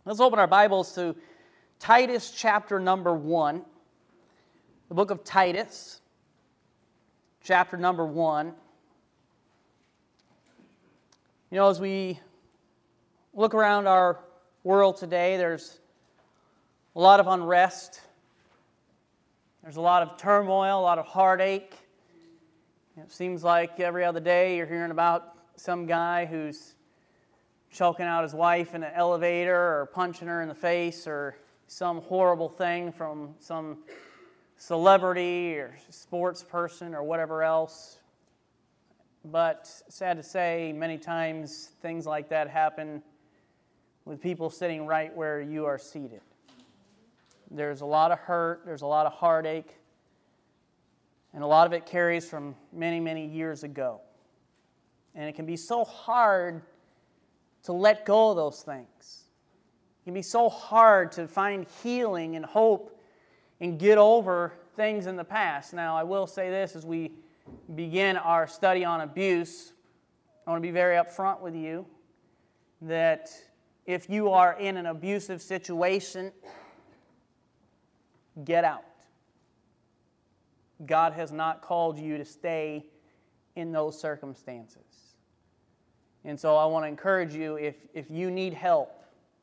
Let's open our Bibles to Titus chapter number 1. The book of Titus, chapter number 1. You know, as we look around our world today, there's a lot of unrest. There's a lot of turmoil, a lot of heartache. It seems like every other day you're hearing about some guy who's choking out his wife in an elevator or punching her in the face or some horrible thing from some celebrity or sports person or whatever else. But sad to say, many times things like that happen with people sitting right where you are seated. There's a lot of hurt, there's a lot of heartache, and a lot of it carries from many, many years ago. And it can be so hard to let go of those things. It can be so hard to find healing and hope and get over things in the past. Now, I will say this as we begin our study on abuse. I want to be very upfront with you that if you are in an abusive situation, get out. God has not called you to stay in those circumstances. And so I want to encourage you, if you need help,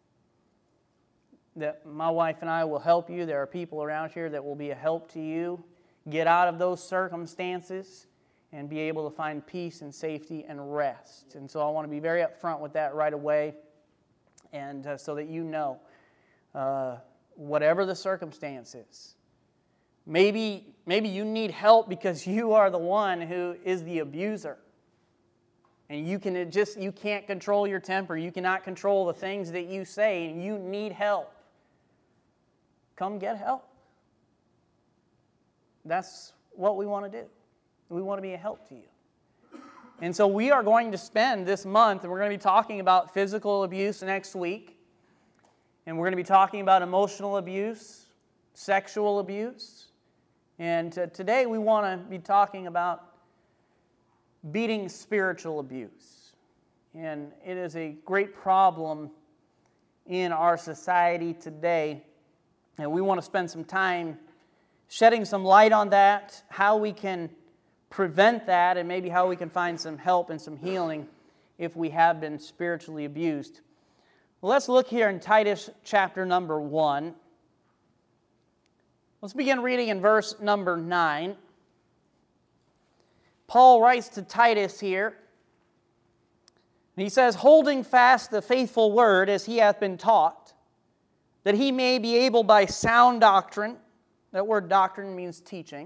that my wife and I will help you. There are people around here that will be a help to you. Get out of those circumstances and be able to find peace and safety and rest. And so I want to be very upfront with that right away, and so that you know, whatever the circumstances, maybe you need help because you are the one who is the abuser. And you can't control your temper. You cannot control the things that you say, and you need help. Come get help. That's what we want to do. We want to be a help to you. And so we are going to spend this month, and we're going to be talking about physical abuse next week. And we're going to be talking about emotional abuse, sexual abuse. And today we want to be talking about beating spiritual abuse. And it is a great problem in our society today. And we want to spend some time shedding some light on that, how we can prevent that, and maybe how we can find some help and some healing if we have been spiritually abused. Well, let's look here in Titus chapter number 1. Let's begin reading in verse number 9. Paul writes to Titus here, and he says, "Holding fast the faithful word as he hath been taught, that he may be able by sound doctrine," that word doctrine means teaching,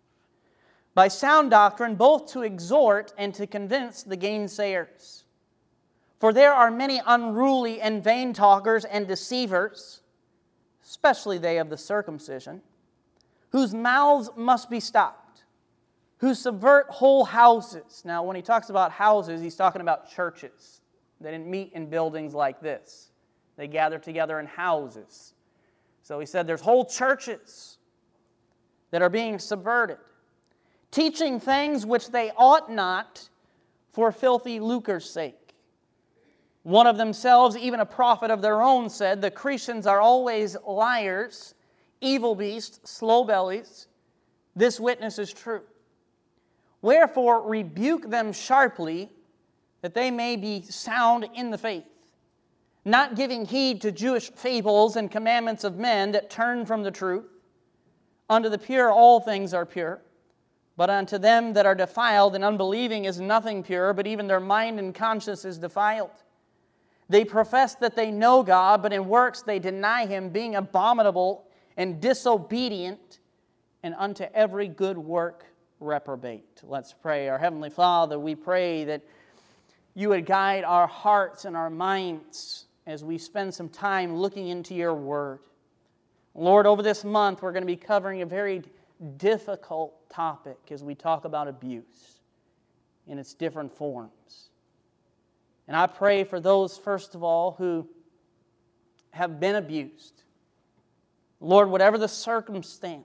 "by sound doctrine both to exhort and to convince the gainsayers. For there are many unruly and vain talkers and deceivers, especially they of the circumcision, whose mouths must be stopped, who subvert whole houses." Now, when he talks about houses, he's talking about churches. They didn't meet in buildings like this. They gathered together in houses. So he said there's whole churches that are being subverted, teaching things which they ought not for filthy lucre's sake. One of themselves, even a prophet of their own, said, "The Cretans are always liars, evil beasts, slow bellies. This witness is true. Wherefore rebuke them sharply, that they may be sound in the faith, not giving heed to Jewish fables and commandments of men that turn from the truth. Unto the pure all things are pure, but unto them that are defiled and unbelieving is nothing pure, but even their mind and conscience is defiled. They profess that they know God, but in works they deny Him, being abominable and disobedient, and unto every good work reprobate." Let's pray. Our Heavenly Father, we pray that you would guide our hearts and our minds as we spend some time looking into your Word. Lord, over this month we're going to be covering a very difficult topic as we talk about abuse in its different forms. And I pray for those, first of all, who have been abused. Lord, whatever the circumstance,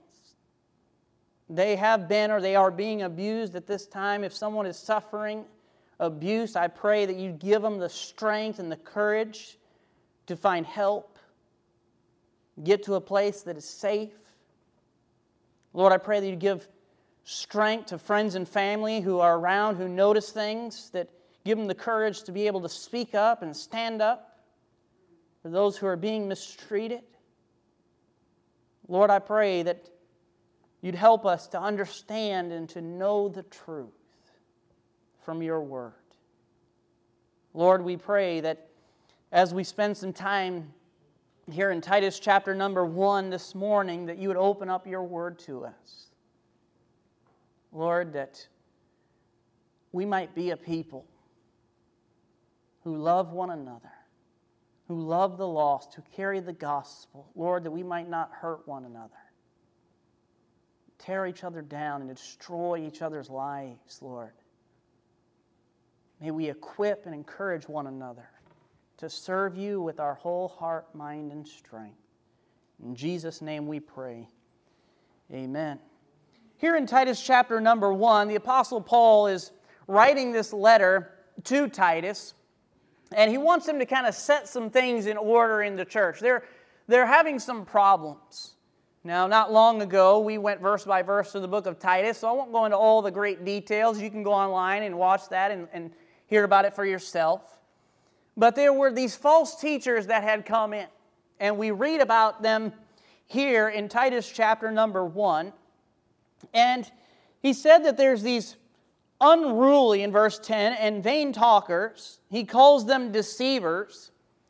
they have been or they are being abused at this time. If someone is suffering abuse, I pray that you give them the strength and the courage to find help, get to a place that is safe. Lord, I pray that you give strength to friends and family who are around, who notice things, that give them the courage to be able to speak up and stand up for those who are being mistreated. Lord, I pray that you'd help us to understand and to know the truth from your word. Lord, we pray that as we spend some time here in Titus chapter number 1 this morning, that you would open up your word to us. Lord, that we might be a people who love one another, who love the lost, who carry the gospel. Lord, that we might not hurt one another, tear each other down and destroy each other's lives, Lord. May we equip and encourage one another to serve you with our whole heart, mind, and strength. In Jesus' name we pray. Amen. Here in Titus chapter number 1, the Apostle Paul is writing this letter to Titus, and he wants him to kind of set some things in order in the church. They're having some problems. Now, not long ago, we went verse by verse through the book of Titus, so I won't go into all the great details. You can go online and watch that and hear about it for yourself. But there were these false teachers that had come in, and we read about them here in Titus chapter number 1. And he said that there's these unruly, in verse 10, and vain talkers. He calls them deceivers.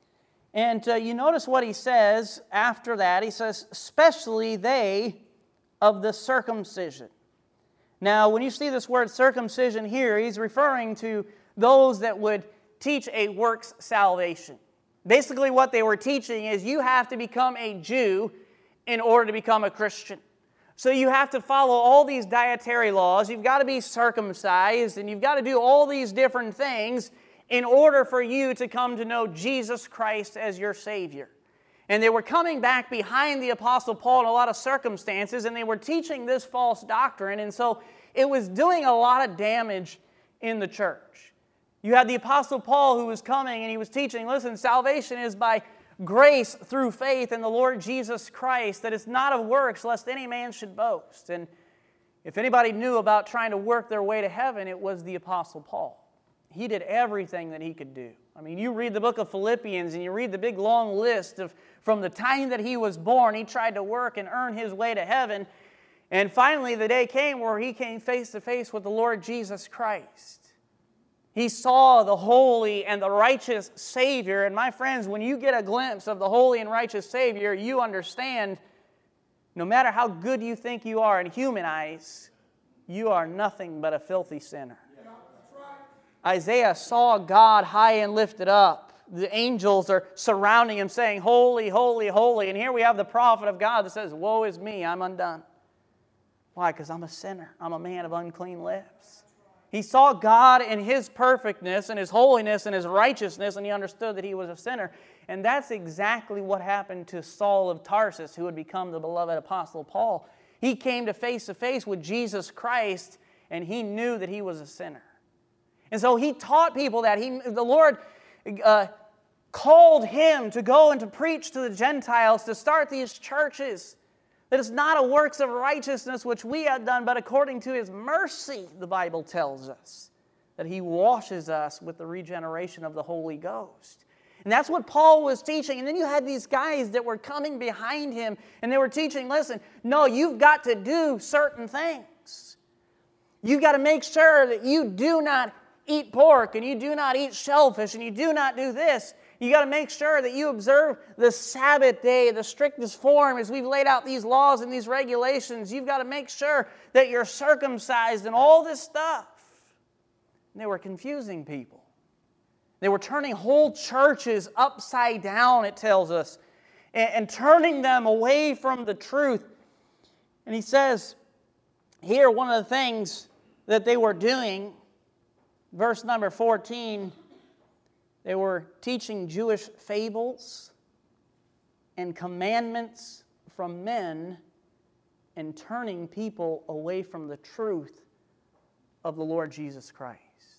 And you notice what he says after that. He says, especially they of the circumcision. Now, when you see this word circumcision here, he's referring to those that would teach a works salvation. Basically what they were teaching is you have to become a Jew in order to become a Christian. So you have to follow all these dietary laws, you've got to be circumcised, and you've got to do all these different things in order for you to come to know Jesus Christ as your Savior. And they were coming back behind the Apostle Paul in a lot of circumstances, and they were teaching this false doctrine, and so it was doing a lot of damage in the church. You had the Apostle Paul who was coming and he was teaching, listen, salvation is by grace through faith in the Lord Jesus Christ, that it's not of works, lest any man should boast. And if anybody knew about trying to work their way to heaven, it was the Apostle Paul. He did everything that he could do. I mean, you read the book of Philippians and you read the big long list of from the time that he was born, he tried to work and earn his way to heaven. And finally, the day came where he came face to face with the Lord Jesus Christ. He saw the holy and the righteous Savior. And my friends, when you get a glimpse of the holy and righteous Savior, you understand no matter how good you think you are in human eyes, you are nothing but a filthy sinner. Yeah, that's right. Isaiah saw God high and lifted up. The angels are surrounding him saying, holy, holy, holy. And here we have the prophet of God that says, woe is me, I'm undone. Why? Because I'm a sinner. I'm a man of unclean lips. He saw God in His perfectness and His holiness and His righteousness, and he understood that he was a sinner. And that's exactly what happened to Saul of Tarsus, who had become the beloved Apostle Paul. He came to face with Jesus Christ, and he knew that he was a sinner. And so he taught people that. The Lord called him to go and to preach to the Gentiles, to start these churches. That it's not a works of righteousness which we have done, but according to His mercy, the Bible tells us, that He washes us with the regeneration of the Holy Ghost. And that's what Paul was teaching. And then you had these guys that were coming behind him, and they were teaching, listen, no, you've got to do certain things. You've got to make sure that you do not eat pork, and you do not eat shellfish, and you do not do this. You got to make sure that you observe the Sabbath day, the strictest form, as we've laid out these laws and these regulations. You've got to make sure that you're circumcised and all this stuff. And they were confusing people. They were turning whole churches upside down, it tells us, and turning them away from the truth. And he says here, one of the things that they were doing, verse number 14, they were teaching Jewish fables and commandments from men and turning people away from the truth of the Lord Jesus Christ.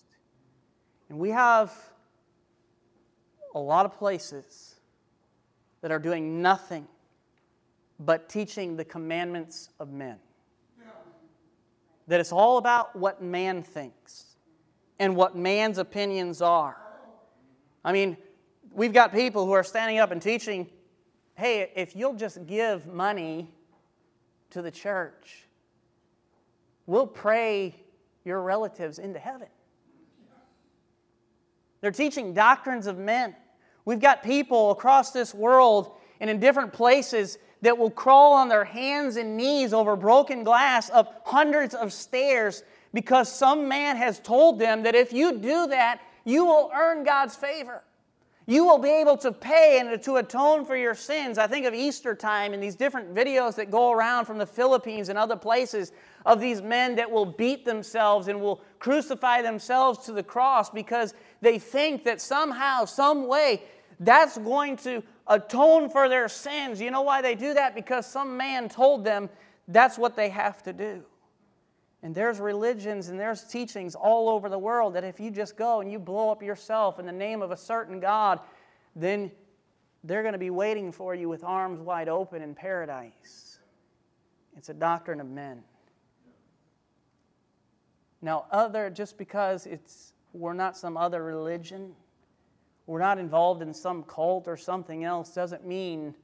And we have a lot of places that are doing nothing but teaching the commandments of men. That it's all about what man thinks and what man's opinions are. I mean, we've got people who are standing up and teaching, hey, if you'll just give money to the church, we'll pray your relatives into heaven. They're teaching doctrines of men. We've got people across this world and in different places that will crawl on their hands and knees over broken glass up hundreds of stairs because some man has told them that if you do that, you will earn God's favor. You will be able to pay and to atone for your sins. I think of Easter time and these different videos that go around from the Philippines and other places of these men that will beat themselves and will crucify themselves to the cross because they think that somehow, some way, that's going to atone for their sins. You know why they do that? Because some man told them that's what they have to do. And there's religions and there's teachings all over the world that if you just go and you blow up yourself in the name of a certain God, then they're going to be waiting for you with arms wide open in paradise. It's a doctrine of men. Now, just because we're not some other religion, we're not involved in some cult or something else, doesn't mean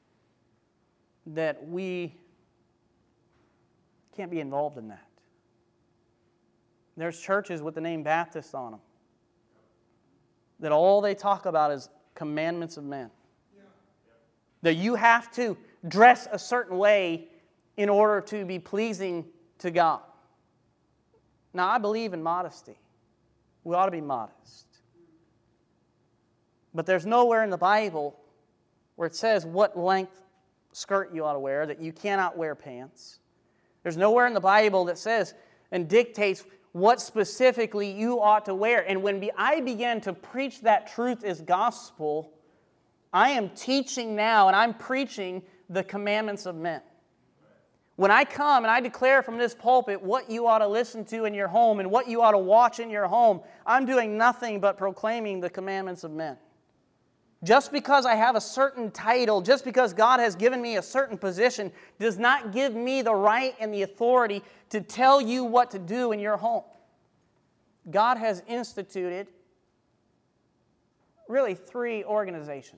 that we can't be involved in that. There's churches with the name Baptist on them that all they talk about is commandments of men. That you have to dress a certain way in order to be pleasing to God. Now, I believe in modesty. We ought to be modest. But there's nowhere in the Bible where it says what length skirt you ought to wear, that you cannot wear pants. There's nowhere in the Bible that says and dictates what specifically you ought to wear. And when I began to preach that truth as gospel, I am teaching now and I'm preaching the commandments of men. When I come and I declare from this pulpit what you ought to listen to in your home and what you ought to watch in your home, I'm doing nothing but proclaiming the commandments of men. Just because I have a certain title, just because God has given me a certain position, does not give me the right and the authority to tell you what to do in your home. God has instituted really 3 organizations.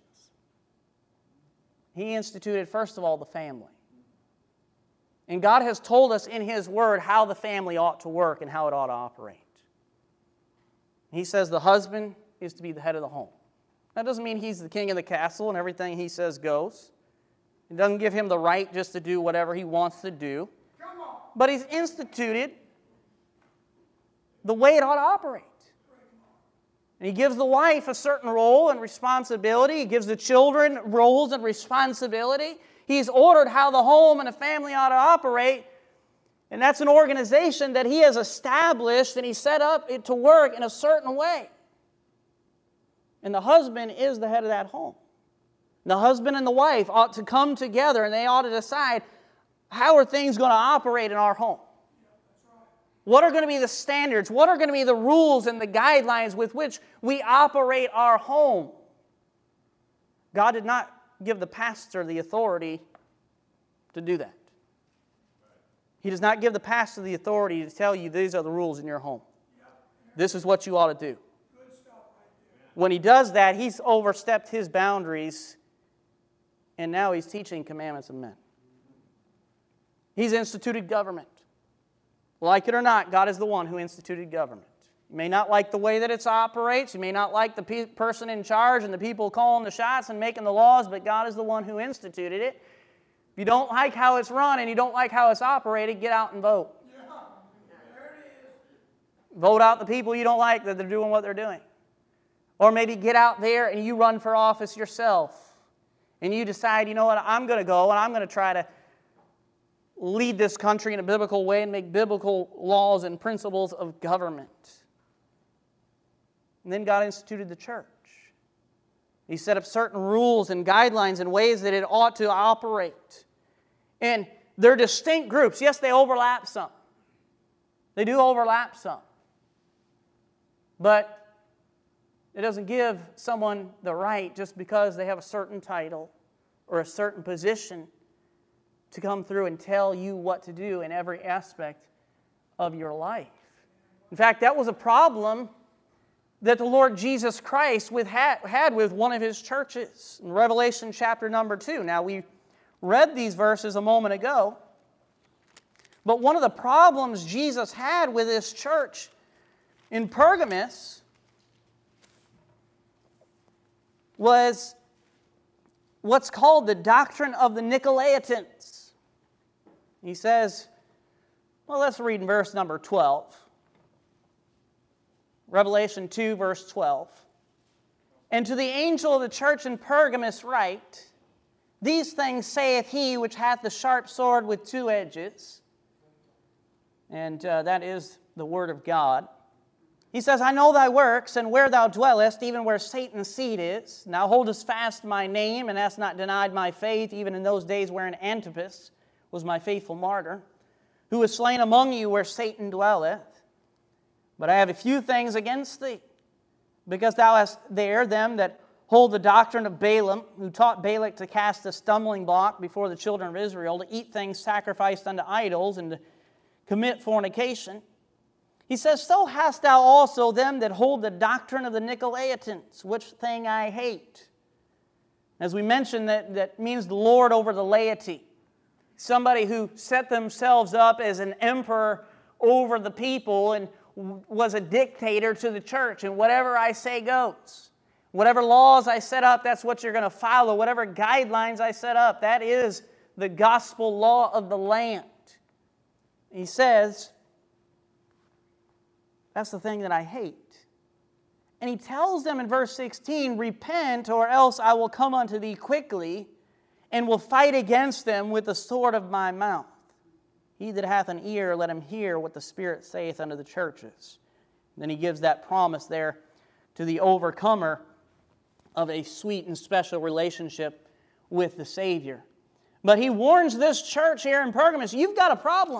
He instituted, first of all, the family. And God has told us in His Word how the family ought to work and how it ought to operate. He says the husband is to be the head of the home. That doesn't mean he's the king of the castle and everything he says goes. It doesn't give him the right just to do whatever he wants to do. But He's instituted the way it ought to operate. And He gives the wife a certain role and responsibility. He gives the children roles and responsibility. He's ordered how the home and the family ought to operate. And that's an organization that He has established and He set up it to work in a certain way. And the husband is the head of that home. The husband and the wife ought to come together and they ought to decide, how are things going to operate in our home? What are going to be the standards? What are going to be the rules and the guidelines with which we operate our home? God did not give the pastor the authority to do that. He does not give the pastor the authority to tell you these are the rules in your home. This is what you ought to do. When he does that, he's overstepped his boundaries, and now he's teaching commandments of men. He's instituted government. Like it or not, God is the one who instituted government. You may not like the way that it operates. You may not like the person in charge and the people calling the shots and making the laws, but God is the one who instituted it. If you don't like how it's run and you don't like how it's operated, get out and vote. Vote out the people you don't like that they're doing what they're doing. Or maybe get out there and you run for office yourself. And you decide, you know what, I'm going to go and I'm going to try to lead this country in a biblical way and make biblical laws and principles of government. And then God instituted the church. He set up certain rules and guidelines and ways that it ought to operate. And they're distinct groups. Yes, they overlap some. They do overlap some. But it doesn't give someone the right just because they have a certain title or a certain position to come through and tell you what to do in every aspect of your life. In fact, that was a problem that the Lord Jesus Christ had with one of His churches in Revelation chapter number 2. Now, we read these verses a moment ago, but one of the problems Jesus had with this church in Pergamos was what's called the doctrine of the Nicolaitans. He says, well, let's read in verse number 12. Revelation 2, verse 12. And to the angel of the church in Pergamos write, these things saith he which hath the sharp sword with two edges. And that is the word of God. He says, I know thy works, and where thou dwellest, even where Satan's seat is. Thou holdest fast my name, and hast not denied my faith, even in those days wherein Antipas was my faithful martyr, who was slain among you where Satan dwelleth. But I have a few things against thee, because thou hast there them that hold the doctrine of Balaam, who taught Balak to cast a stumbling block before the children of Israel, to eat things sacrificed unto idols, and to commit fornication. He says, so hast thou also them that hold the doctrine of the Nicolaitans, which thing I hate. As we mentioned, that means the Lord over the laity. Somebody who set themselves up as an emperor over the people and was a dictator to the church, and whatever I say goes. Whatever laws I set up, that's what you're going to follow. Whatever guidelines I set up, that is the gospel law of the land. He says, that's the thing that I hate. And he tells them in verse 16, repent, or else I will come unto thee quickly, and will fight against them with the sword of my mouth. He that hath an ear, let him hear what the Spirit saith unto the churches. And then he gives that promise there to the overcomer of a sweet and special relationship with the Savior. But he warns this church here in Pergamos, you've got a problem.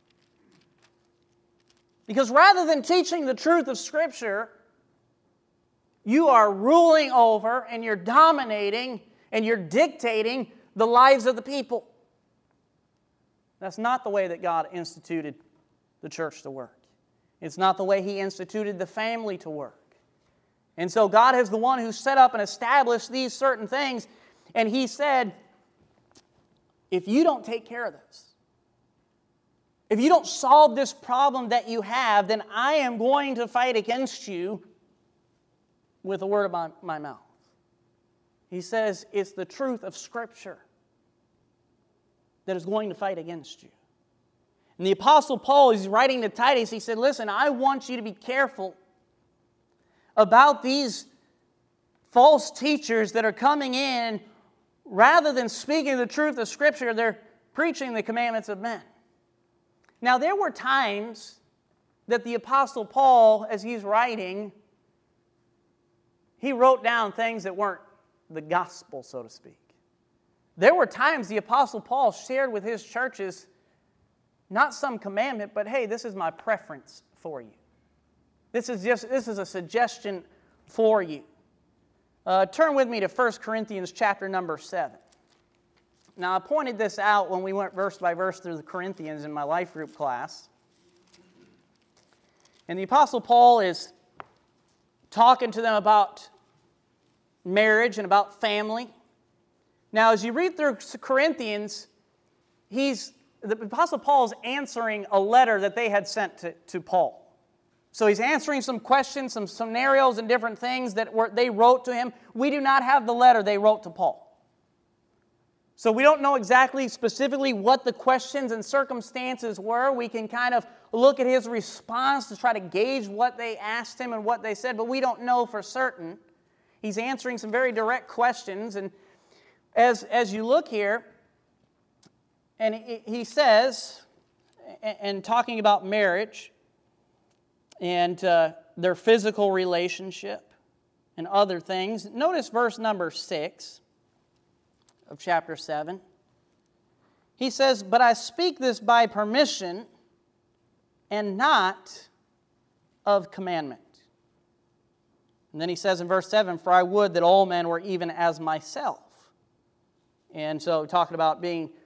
Because rather than teaching the truth of Scripture, you are ruling over and you're dominating and you're dictating the lives of the people. That's not the way that God instituted the church to work. It's not the way He instituted the family to work. And so God is the one who set up and established these certain things. And He said, if you don't take care of this, if you don't solve this problem that you have, then I am going to fight against you with the word of my mouth. He says it's the truth of Scripture that is going to fight against you. And the Apostle Paul, he's writing to Titus, he said, listen, I want you to be careful about these false teachers that are coming in. Rather than speaking the truth of Scripture, they're preaching the commandments of men. Now, there were times that the Apostle Paul, as he's writing, he wrote down things that weren't the gospel, so to speak. There were times the Apostle Paul shared with his churches not some commandment, but hey, this is my preference for you. This is a suggestion for you. Turn with me to 1 Corinthians chapter number 7. Now, I pointed this out when we went verse by verse through the Corinthians in my life group class. And the Apostle Paul is talking to them about marriage and about family. Now, as you read through Corinthians, the Apostle Paul is answering a letter that they had sent to Paul. So he's answering some questions, some scenarios and different things that they wrote to him. We do not have the letter they wrote to Paul. So we don't know exactly, specifically what the questions and circumstances were. We can kind of look at his response to try to gauge what they asked him and what they said, but we don't know for certain. He's answering some very direct questions, and as you look here, and he says, and talking about marriage and their physical relationship and other things, notice verse number 6. Of chapter 7. He says, but I speak this by permission and not of commandment. And then he says in verse 7, for I would that all men were even as myself. And so talking about being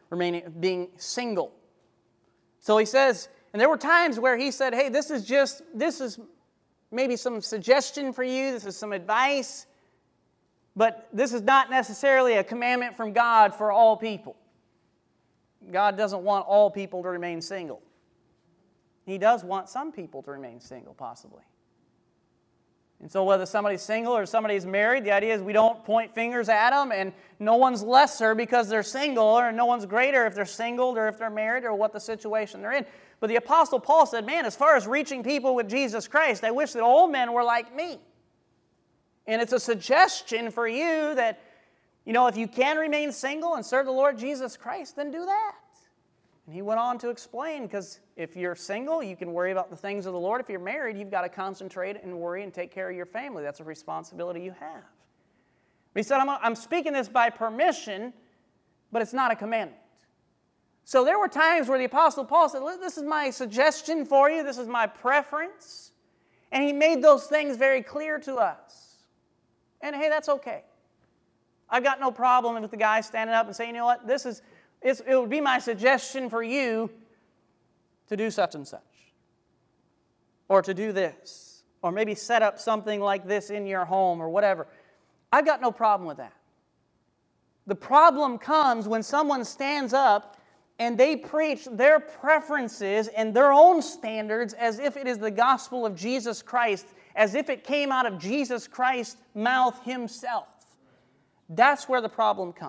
being single. So he says, and there were times where he said, hey, this is maybe some suggestion for you, this is some advice, but this is not necessarily a commandment from God for all people. God doesn't want all people to remain single. He does want some people to remain single, possibly. And so whether somebody's single or somebody's married, the idea is we don't point fingers at them, and no one's lesser because they're single, or no one's greater if they're single or if they're married or what the situation they're in. But the Apostle Paul said, man, as far as reaching people with Jesus Christ, I wish that all men were like me. And it's a suggestion for you that, if you can remain single and serve the Lord Jesus Christ, then do that. And he went on to explain, because if you're single, you can worry about the things of the Lord. If you're married, you've got to concentrate and worry and take care of your family. That's a responsibility you have. But he said, I'm speaking this by permission, but it's not a commandment. So there were times where the Apostle Paul said, this is my suggestion for you, this is my preference. And he made those things very clear to us. And hey, that's okay. I've got no problem with the guy standing up and saying, you know what, it would be my suggestion for you to do such and such, or to do this, or maybe set up something like this in your home or whatever. I've got no problem with that. The problem comes when someone stands up and they preach their preferences and their own standards as if it is the gospel of Jesus Christ, as if it came out of Jesus Christ's mouth himself. That's where the problem comes.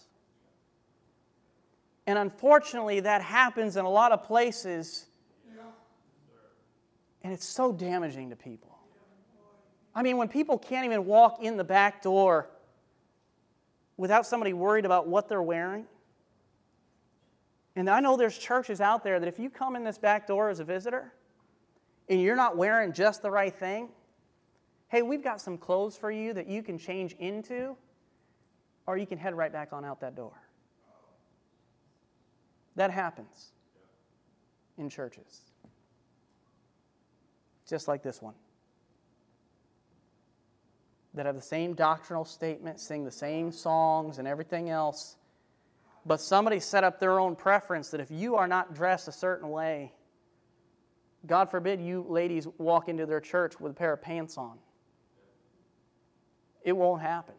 And unfortunately, that happens in a lot of places, and it's so damaging to people. I mean, when people can't even walk in the back door without somebody worried about what they're wearing. And I know there's churches out there that if you come in this back door as a visitor and you're not wearing just the right thing, hey, we've got some clothes for you that you can change into, or you can head right back on out that door. That happens in churches. Just like this one. That have the same doctrinal statement, sing the same songs and everything else. But somebody set up their own preference that if you are not dressed a certain way, God forbid you ladies walk into their church with a pair of pants on. It won't happen.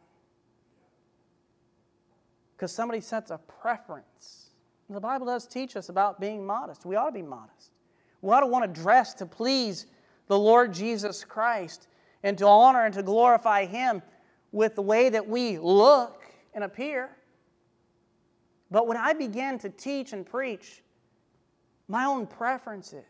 Because somebody sets a preference. The Bible does teach us about being modest. We ought to be modest. We ought to want to dress to please the Lord Jesus Christ and to honor and to glorify Him with the way that we look and appear. But when I began to teach and preach my own preferences,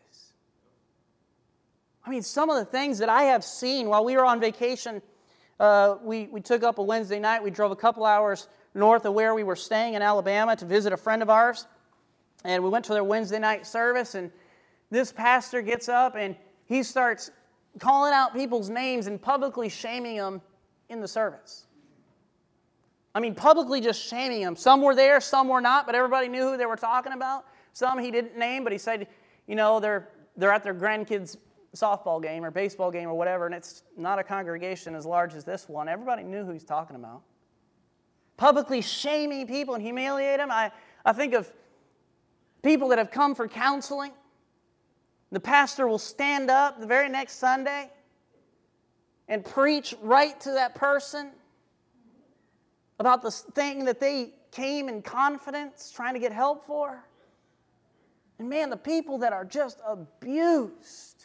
I mean, some of the things that I have seen while we were on vacation, we took up a Wednesday night. We drove a couple hours north of where we were staying in Alabama to visit a friend of ours. And we went to their Wednesday night service, and this pastor gets up and he starts calling out people's names and publicly shaming them in the service. I mean, publicly just shaming them. Some were there, some were not, but everybody knew who they were talking about. Some he didn't name, but he said, they're at their grandkids' softball game or baseball game or whatever, and it's not a congregation as large as this one. Everybody knew who he's talking about. Publicly shaming people and humiliate them. I think of people that have come for counseling. The pastor will stand up the very next Sunday and preach right to that person about the thing that they came in confidence trying to get help for. And man, the people that are just abused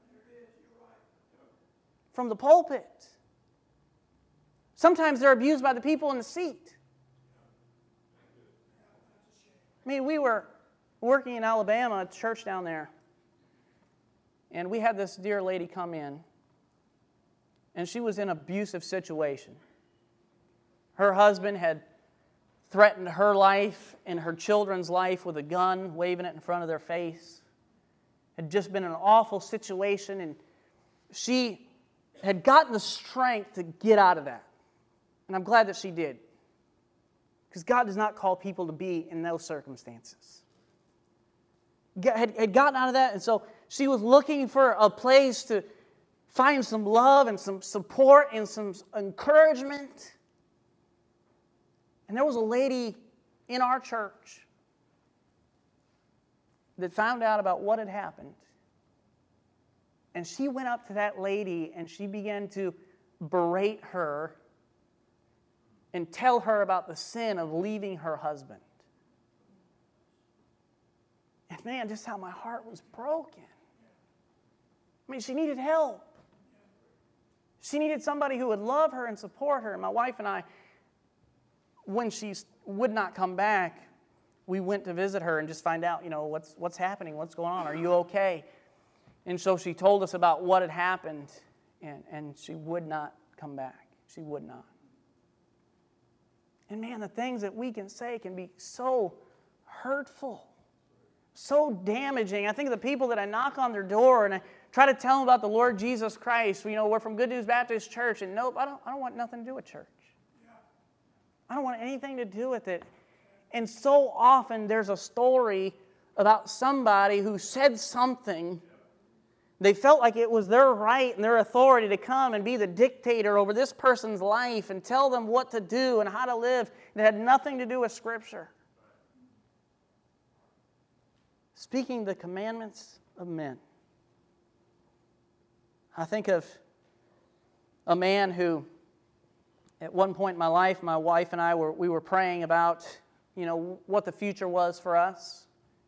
from the pulpit. Sometimes they're abused by the people in the seat. I mean, we were working in Alabama, a church down there, and we had this dear lady come in, and she was in an abusive situation. Her husband had threatened her life and her children's life with a gun, waving it in front of their face. Had just been an awful situation, and she had gotten the strength to get out of that. And I'm glad that she did. Because God does not call people to be in those circumstances. Had gotten out of that, and so she was looking for a place to find some love and some support and some encouragement. And there was a lady in our church that found out about what had happened. And she went up to that lady and she began to berate her and tell her about the sin of leaving her husband. And man, just how my heart was broken. I mean, she needed help. She needed somebody who would love her and support her. And my wife and I, when she would not come back, we went to visit her and just find out, what's happening, what's going on, are you okay? And so she told us about what had happened, and she would not come back. She would not. And man, the things that we can say can be so hurtful, so damaging. I think of the people that I knock on their door and I try to tell them about the Lord Jesus Christ. We're from Good News Baptist Church, and nope, I don't want nothing to do with church. I don't want anything to do with it. And so often there's a story about somebody who said something. They felt like it was their right and their authority to come and be the dictator over this person's life and tell them what to do and how to live. It had nothing to do with Scripture. Speaking the commandments of men. I think of a man who, at one point in my life, my wife and I were praying about, what the future was for us,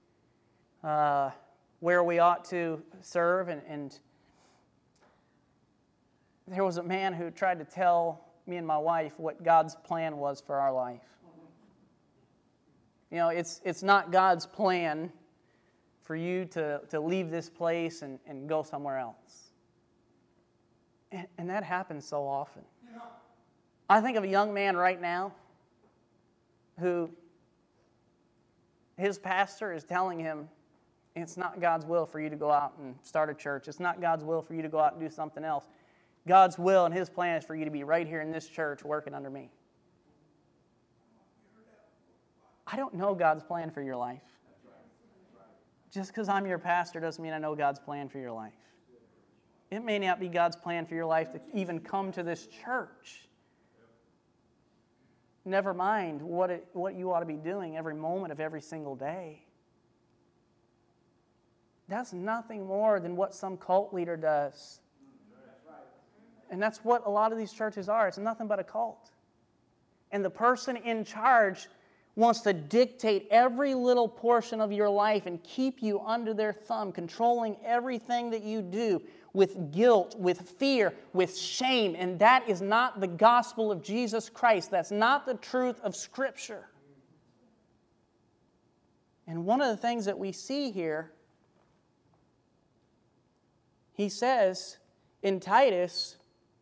where we ought to serve, and there was a man who tried to tell me and my wife what God's plan was for our life. It's not God's plan for you to leave this place and go somewhere else. And that happens so often. I think of a young man right now who his pastor is telling him it's not God's will for you to go out and start a church. It's not God's will for you to go out and do something else. God's will and His plan is for you to be right here in this church working under me. I don't know God's plan for your life. Just because I'm your pastor doesn't mean I know God's plan for your life. It may not be God's plan for your life to even come to this church. Never mind what you ought to be doing every moment of every single day. That's nothing more than what some cult leader does. And that's what a lot of these churches are. It's nothing but a cult. And the person in charge wants to dictate every little portion of your life and keep you under their thumb, controlling everything that you do with guilt, with fear, with shame. And that is not the gospel of Jesus Christ. That's not the truth of Scripture. And one of the things that we see here, he says in Titus,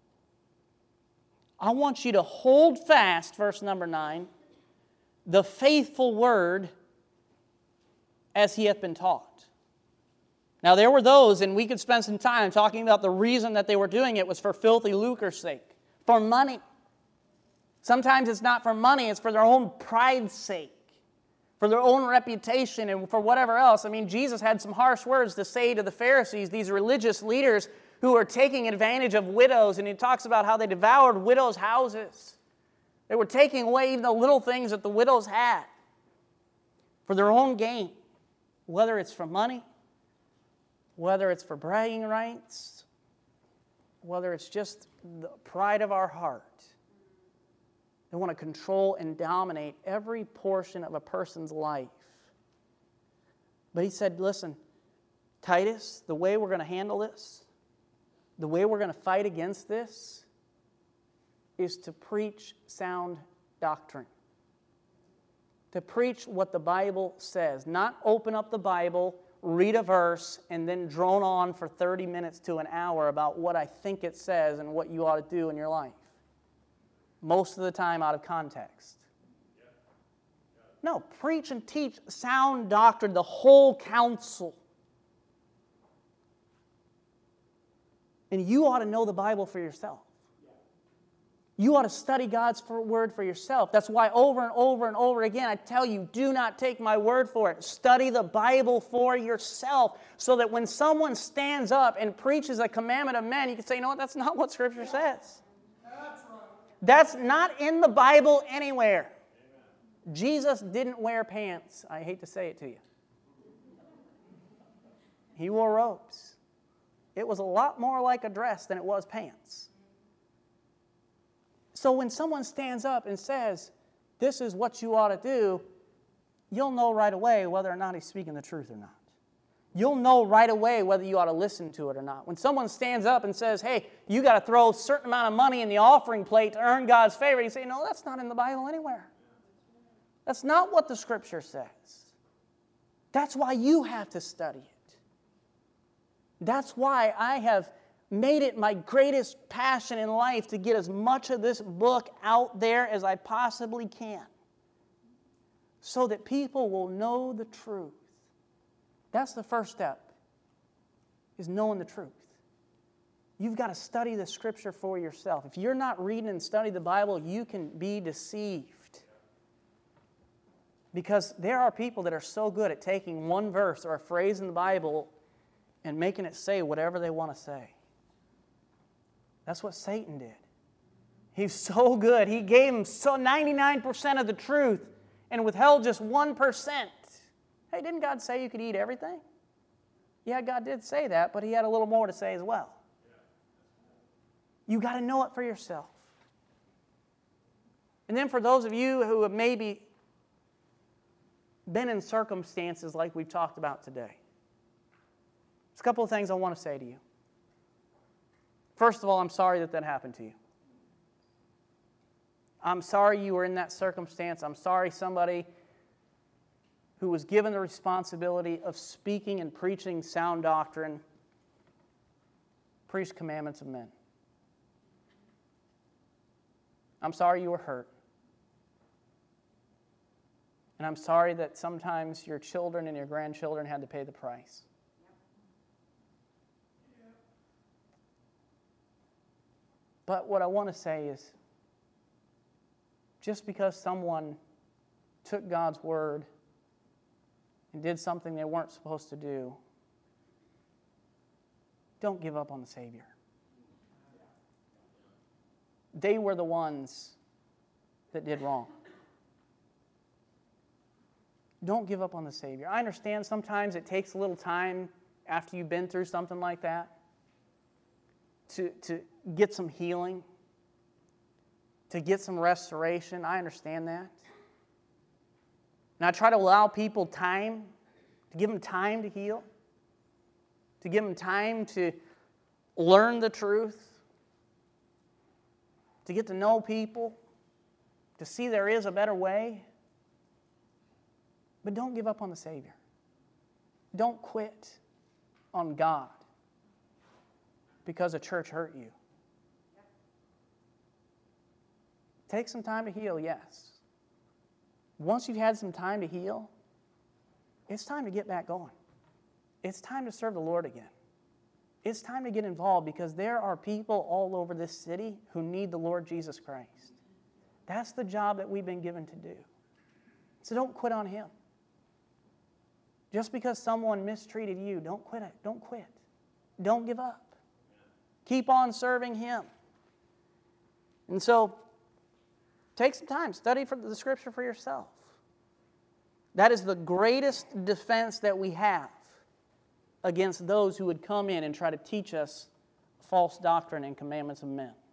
I want you to hold fast, verse number 9, the faithful word as he hath been taught. Now there were those, and we could spend some time talking about the reason that they were doing it was for filthy lucre's sake, for money. Sometimes it's not for money, it's for their own pride's sake, for their own reputation, and for whatever else. I mean, Jesus had some harsh words to say to the Pharisees, these religious leaders who are taking advantage of widows, and he talks about how they devoured widows' houses. They were taking away even the little things that the widows had for their own gain, whether it's for money, whether it's for bragging rights, whether it's just the pride of our heart. They want to control and dominate every portion of a person's life. But he said, listen, Titus, the way we're going to handle this, the way we're going to fight against this, is to preach sound doctrine. To preach what the Bible says. Not open up the Bible, read a verse, and then drone on for 30 minutes to an hour about what I think it says and what you ought to do in your life. Most of the time out of context. No, preach and teach sound doctrine, the whole counsel. And you ought to know the Bible for yourself. You ought to study God's word for yourself. That's why over and over and over again I tell you, do not take my word for it. Study the Bible for yourself so that when someone stands up and preaches a commandment of men, you can say, you know what, that's not what Scripture says. That's not in the Bible anywhere. Jesus didn't wear pants. I hate to say it to you. He wore robes. It was a lot more like a dress than it was pants. So when someone stands up and says, this is what you ought to do, you'll know right away whether or not he's speaking the truth or not. You'll know right away whether you ought to listen to it or not. When someone stands up and says, hey, you got to throw a certain amount of money in the offering plate to earn God's favor, you say, no, that's not in the Bible anywhere. That's not what the Scripture says. That's why you have to study it. That's why I have made it my greatest passion in life to get as much of this book out there as I possibly can, so that people will know the truth. That's the first step, is knowing the truth. You've got to study the Scripture for yourself. If you're not reading and studying the Bible, you can be deceived. Because there are people that are so good at taking one verse or a phrase in the Bible and making it say whatever they want to say. That's what Satan did. He's so good. He gave him 99% of the truth and withheld just 1%. Hey, didn't God say you could eat everything? Yeah, God did say that, but He had a little more to say as well. You got to know it for yourself. And then for those of you who have maybe been in circumstances like we've talked about today, there's a couple of things I want to say to you. First of all, I'm sorry that that happened to you. I'm sorry you were in that circumstance. I'm sorry somebody who was given the responsibility of speaking and preaching sound doctrine preached commandments of men. I'm sorry you were hurt. And I'm sorry that sometimes your children and your grandchildren had to pay the price. But what I want to say is, just because someone took God's word and did something they weren't supposed to do, don't give up on the Savior. They were the ones that did wrong. Don't give up on the Savior. I understand sometimes it takes a little time after you've been through something like that to get some healing, to get some restoration. I understand that. And I try to allow people time, to give them time to heal, to give them time to learn the truth, to get to know people, to see there is a better way. But don't give up on the Savior. Don't quit on God because a church hurt you. Take some time to heal, yes. Once you've had some time to heal, it's time to get back going. It's time to serve the Lord again. It's time to get involved because there are people all over this city who need the Lord Jesus Christ. That's the job that we've been given to do. So don't quit on Him. Just because someone mistreated you, don't quit it. Don't quit. Don't give up. Keep on serving Him. And so, take some time. Study the Scripture for yourself. That is the greatest defense that we have against those who would come in and try to teach us false doctrine and commandments of men.